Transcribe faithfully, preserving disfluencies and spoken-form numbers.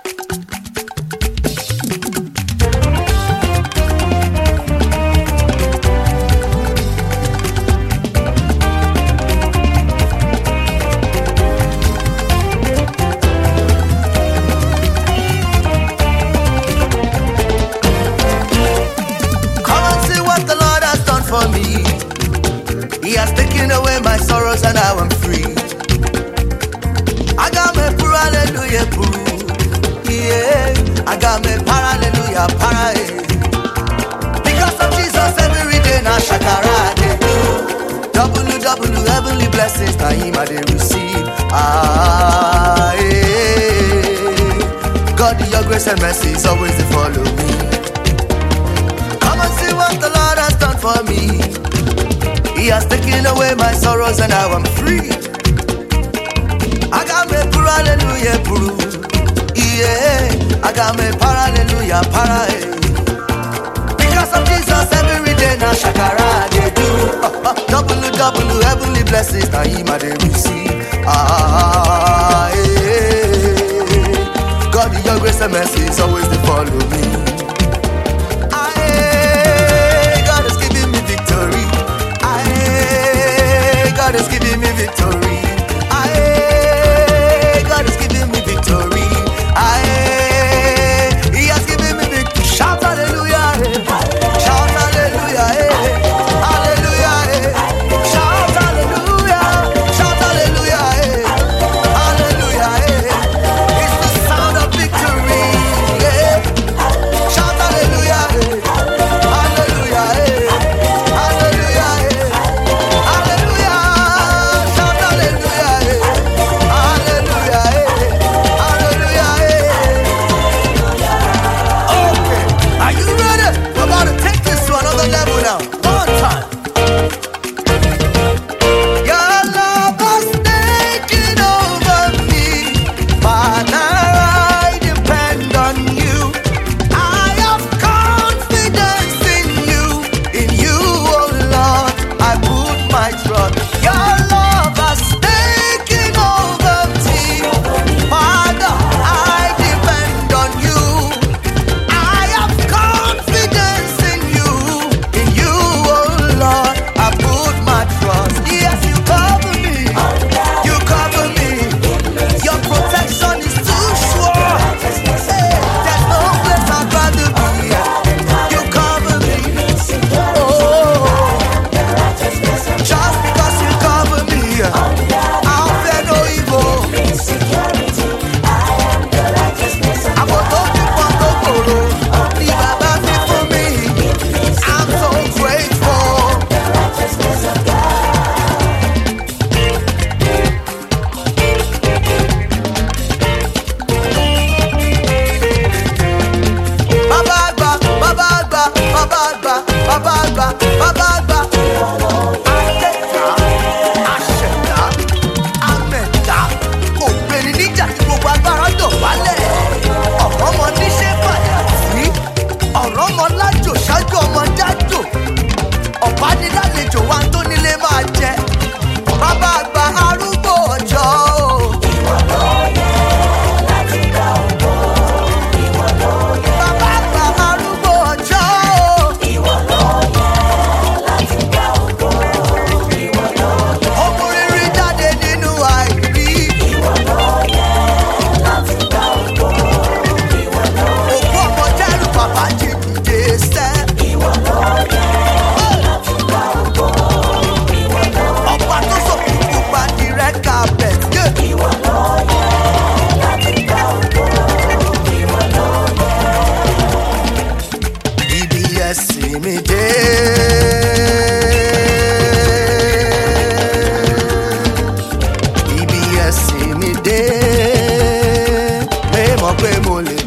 For me, He has taken away my sorrows and now I'm free. I got me puru, hallelujah, puru. Yeah, I got me para, hallelujah, para. Because of Jesus, every day now shakara they do. Double, double, heavenly blessings now Him I they receive. Ah, yeah. God, Your grace and mercy is always to follow me. Come and see what the Lord has done for me. He has taken away my sorrows and now I'm free. I got me puru, hallelujah, puru. Yeah, I got me para, hallelujah, para. Because of Jesus, every day now shakara they do. Uh, uh, double, double, heavenly blessings now Him I they receive. Ah, yeah. God, Your grace and mercy is always to follow me. Ah, yeah. God is giving me victory. God is giving me victory. Aye, God is giving me victory. Aye, He has given me victory. Shout hallelujah, shout hallelujah, hallelujah, shout hallelujah, shout hallelujah, hallelujah. It's the sound of victory. Shout hallelujah, hallelujah, hallelujah. Ibi ẹ̀sìn mi dé, pé mo pé mo lè